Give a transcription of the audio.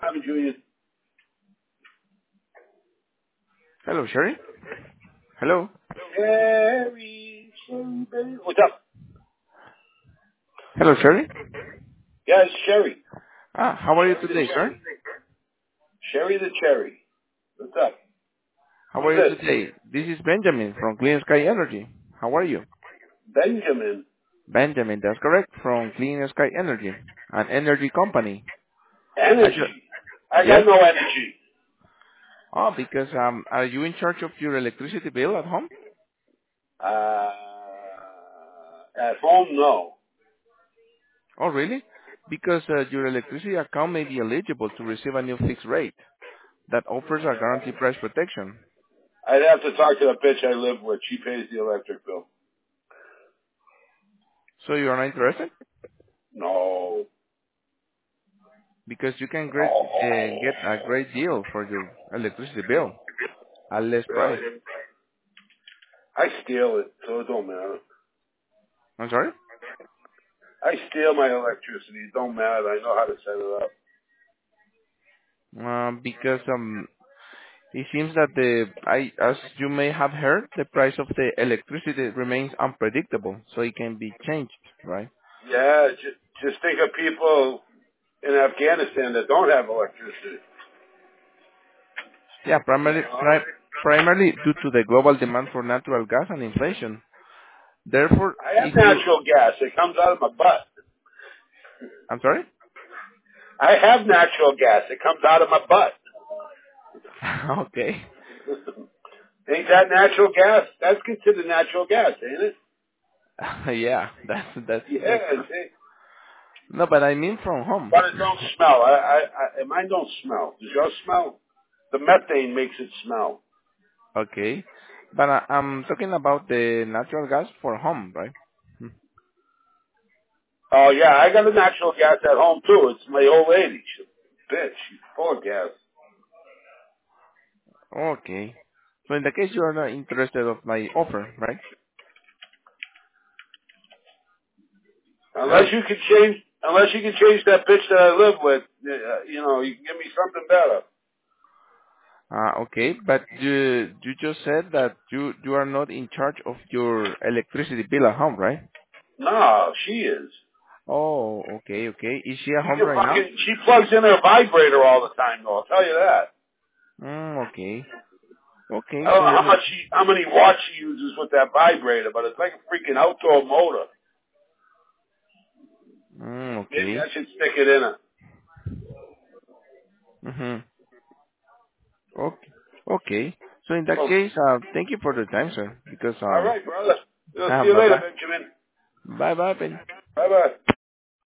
having, Julian? Hello, Sherry. Hello. Sherry, baby. What's up? Hello, Sherry. Yeah, it's Sherry. How are you Sherry the today, sir? Cherry. Sherry the Cherry. What's up? How Who's are you this? today? This is Benjamin from Clean Sky Energy. How are you? Benjamin. Benjamin, that's correct, from Clean Sky Energy, an energy company. Energy. I Yes? got no energy. Oh, because are you in charge of your electricity bill at home? Uh, at home, no. Oh, really? Because your electricity account may be eligible to receive a new fixed rate that offers a guaranteed price protection. I'd have to talk to the bitch I live with. She pays the electric bill. So you are not interested? No. Because you can No. get a great deal for your electricity bill at less Really? price. I steal it, so it don't matter. I'm sorry? I steal my electricity. It don't matter. I know how to set it up. Because it seems that as you may have heard, the price of the electricity remains unpredictable, so it can be changed, right? Yeah, just think of people in Afghanistan that don't have electricity. Yeah, You know? primarily due to the global demand for natural gas and inflation. Therefore, I have if you, natural gas. It comes out of my butt. I'm sorry? I have natural gas. It comes out of my butt. Okay. Ain't that natural gas? That's considered natural gas, ain't it? Yeah, that's Yeah, true. see? No, but I mean from home. But it don't smell. Mine don't smell. Does yours smell? The methane makes it smell. Okay. But I'm talking about the natural gas for home, right? Hmm. Oh yeah, I got a natural gas at home too. It's my old lady. She, bitch, she's full of gas. Okay. So in the case you are not interested of my offer, right? Hello? Unless you can change that bitch that I live with, you know, you can give me something better. Okay, but you just said that you are not in charge of your electricity bill at home, right? No, she is. Oh, okay. Is she at home right now? She plugs in her vibrator all the time though, I'll tell you that. Okay. I Okay, don't so know you're not. how many watts she uses with that vibrator, but it's like a freaking outdoor motor. Maybe Okay. I should stick it in her. Mhm. Okay. Okay. So in that Oh, case, thank you for the time, sir. Because all right, brother. I'll see you bye later, bye. Benjamin. Bye bye, Ben. Bye bye.